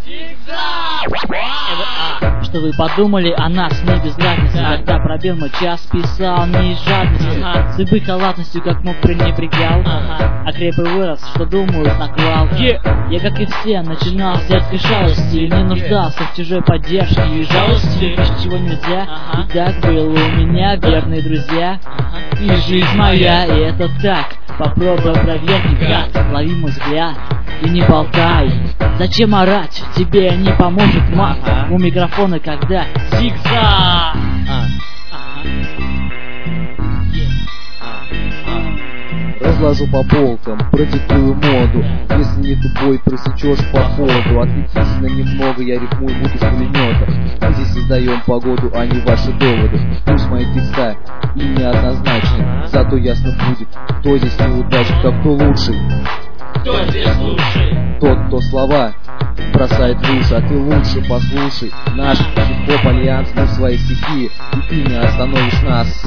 Что вы подумали о нас, мне без разницы. Когда пробил мой час, писал не из жадности. С любой халатностью, как мог, пренебрегал. А крепый вырос, что думают, наклал. Я, как и все, начинал с детской шалости. И не нуждался в чужой поддержке и жалости. Без чего нельзя, и так было у меня верные друзья. И жизнь моя, и это так. Попробуй проверь, гад, лови мой взгляд и не болтай. Зачем орать? Тебе не поможет мат. У микрофона когда зигзаг. Разложу по полкам, продиктую моду. Если не тупой, просечешь по ходу. Отвлекись на немного, я рифмую будто с пулемета. Мы здесь создаем погоду, а не ваши доводы. Пусть мои текста и неоднозначны, зато ясно будет, кто здесь неудачник, а кто лучший. Кто здесь лучший? Тот, кто слова бросает в уши, а ты лучше послушай. Наш хип-хоп альянс, мы в своей стихии, и ты не остановишь нас.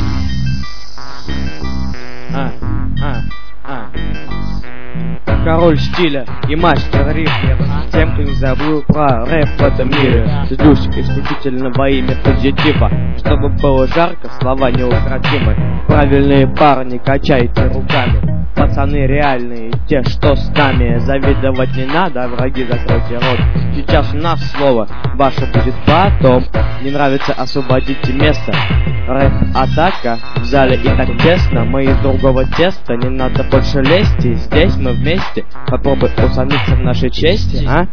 Король стиля и мастер рифма. Тем, кто не забыл про рэп в этом мире. Злюсь исключительно во имя позитива. Чтобы было жарко, слова неукротимы. Правильные парни, качайте руками. Пацаны реальные, те, что с нами. Завидовать не надо, враги, закройте рот. Сейчас у нас слово, ваше будет потом. Не нравится, освободите место. Рэп-атака, в зале и так тесно. Мы из другого теста, не надо больше лезть. Здесь мы вместе, попробуй усомниться в нашей чести, а?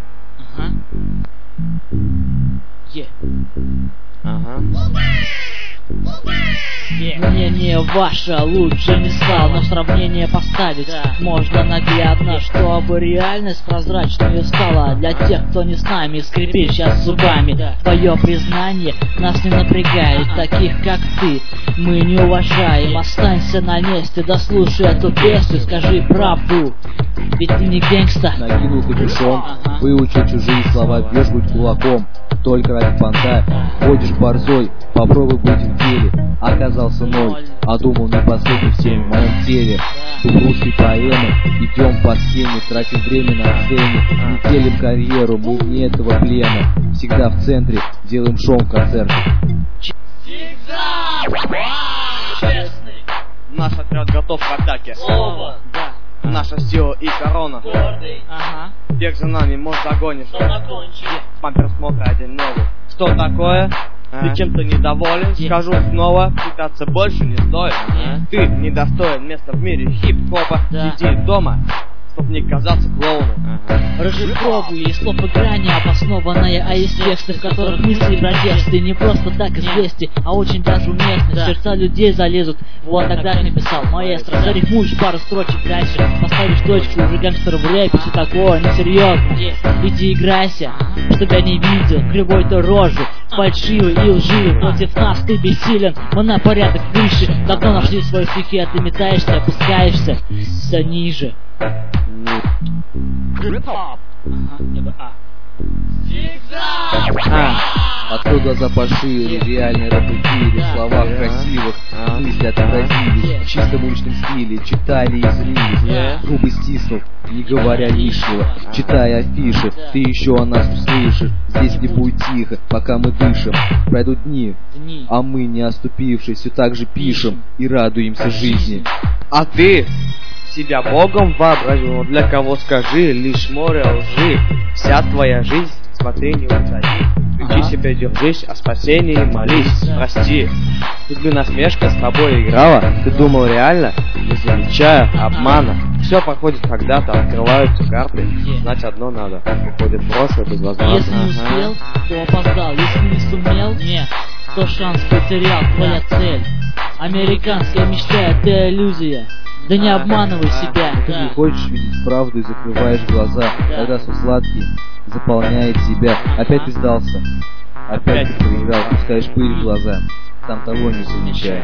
Мне не ваша, лучше не стал, но в сравнение поставить можно наглядно, чтобы реальность прозрачной стала. Для тех, кто не с нами, скрипит сейчас зубами. Твое признание нас не напрягает, таких как ты мы не уважаем. Останься на месте, дослушай эту песню, скажи правду, ведь ты не гэнгста. Накинул капюшон, выучил чужие слова, бьешь будь кулаком. Только ради понта ходишь борзой, попробуй быть в деле. Оказался ноль, а думал не последний в теме в моем теле. Дух русской поэмы, идем по схеме, тратим время на сцене. Не делим карьеру, мы вне этого плена. Всегда в центре, делаем шоу в концерте. Честный. Наш отряд готов к атаке. Слово, да. Наша сила и корона. Гордый. Бег за нами, может догонишь. Что закончил? Бампер смотра один новый. Что такое? Ты чем-то недоволен? Скажу снова, пытаться больше не стоит. Ты недостоин места в мире хип-хопа. Сиди дома, чтоб не казаться клоуном. Разжиговую и слов играния обоснованная, а есть тексты, в которых мысли и протесты не просто так известны, а очень даже уместны. В сердца людей залезут. Вот тогда я написал: маэстро, зарифмуешь пару строчек дальше, поставишь точку, уже гангстер в рэпе, все такое несерьезно. Иди играйся, чтоб я не видел кривой то рожу, фальшивый и лживый. Против нас ты бессилен, мы на порядок выше. Давно нашли свои стихи, а ты метаешься, опускаешься все ниже. Открой глаза пошире, реальный рэп эфире. В словах красивых, мысли отразились. В чистом уличном стиле читали и злились. Губы стиснув, не говоря лишнего. Читая афиши, ты еще о нас услышишь. Здесь не будет тихо, пока мы дышим. Пройдут дни, а мы, не оступившись, все так же пишем и радуемся жизни. А ты себя Богом вообразил, но для кого, скажи, лишь море лжи. Вся твоя жизнь, смотри, не уходи. Включи себя, держись, о спасении молись. Прости, судьбы насмешка с тобой играла. Ты думал реально, не замечая обмана. Все проходит когда-то, открываются карты. Знать одно надо, уходит прошлое безвозвратно. Если не успел, то опоздал. Если не сумел, нет, то шанс потерял. Твоя цель американская мечта, это иллюзия. Да не обманывай себя. Ты не хочешь видеть правду и закрываешь глаза. Когда сон сладкий заполняет тебя. Опять ты сдался, опять ты проиграл. Пускаешь пыль в глаза, там того не замечая.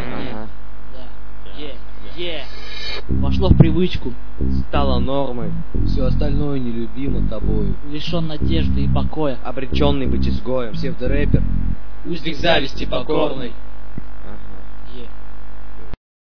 Вошло в привычку, Стало нормой, Все остальное нелюбимо тобою. лишен надежды и покоя. обреченный быть изгоем. Псевдорэпер, Узник зависти покорный.